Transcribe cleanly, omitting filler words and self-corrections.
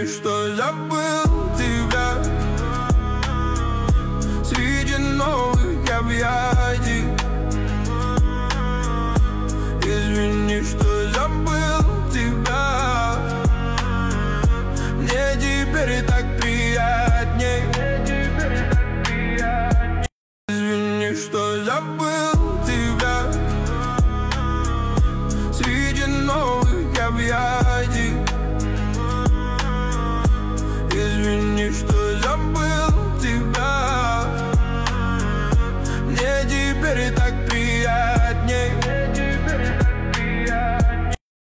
Извини, что забыл тебя среди новых объятий. Извини, что забыл тебя. Мне теперь так приятней. Извини, что забыл